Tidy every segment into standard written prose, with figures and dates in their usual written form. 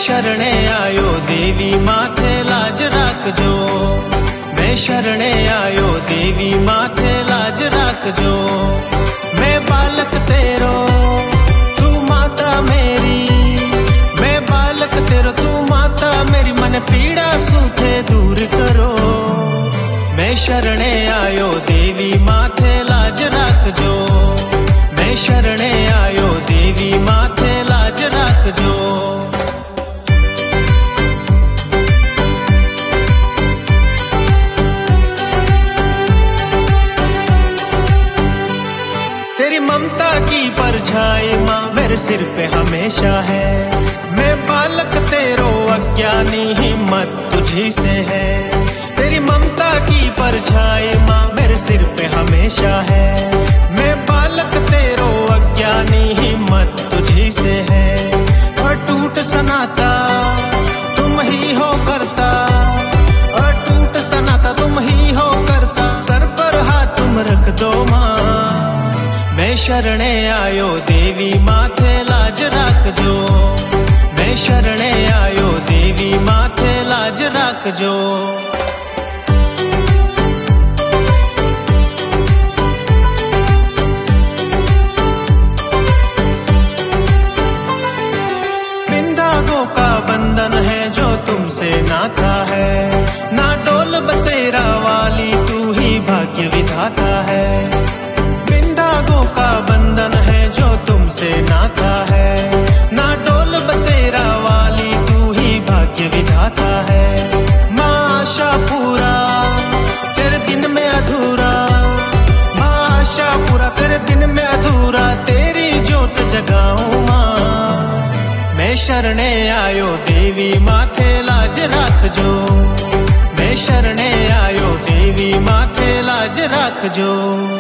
शरणे आयो देवी माथे लाज राखजो। मैं शरणे आयो देवी माथे लाज राखजो। मैं बालक तेरो तू माता मेरी, मैं बालक तेरो तू माता मेरी, मन पीड़ा सूथे दूर करो। मैं शरणे आयो देवी माथे लाज राखजो। मैं शरणे आयो देवी माथे लाज राखजो। तेरी ममता की परछाई माँ मेरे सिर पे हमेशा है। मैं बालक तेरो अज्ञानी, हिम्मत तुझी से है। तेरी ममता की परछाई माँ मेरे सिर पे हमेशा है। मैं बालक तेरो अज्ञानी, हिम्मत तुझी से है। अटूट सनाता तुम ही हो करता, अटूट सनाता तुम ही हो करता। सर पर हाथ तुम रख दो माँ। मैं शरणे आयो देवी माथे लाज राखजो। मैं शरणे आयो देवी माथे लाज राखजो। बिंदागों का बंधन है जो तुमसे नाता है। ना डोल बसेरा वाली तू ही भाग्य विधाता है। का बंधन है जो तुमसे नाता है। ना डोल बसेरा वाली तू ही भाग्य विधाता है। माँ आशा पूरा तेरे बिन में अधूरा, माँ आशा पूरा तेरे बिन में अधूरा। तेरी जोत जगाऊं माँ। मैं शरणे आयो देवी माथे लाज राखजो। मैं शरणे आयो देवी माथे लाज राखजो।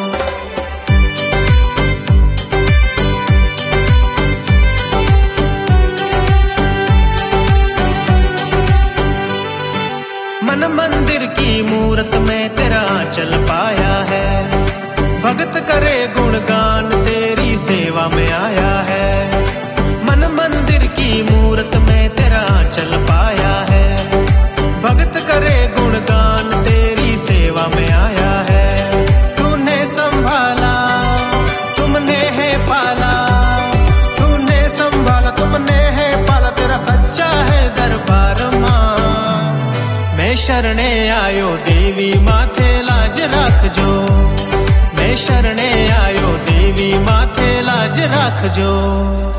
मन मंदिर की मूरत में तेरा चल पाया है। भगत करे गुणगान तेरी सेवा में आया है। मन मंदिर की मूरत में तेरा चल पाया है। भगत करे गुणगान तेरी सेवा में आया है। तूने संभाला तुमने है पाला, तूने संभाला तुमने है पाला। तेरा सच्चा है दरबार माँ। मैं शरणे आयो देवी माथे लाज राखजो। मैं शरणे आयो देवी माथे लाज राखजो।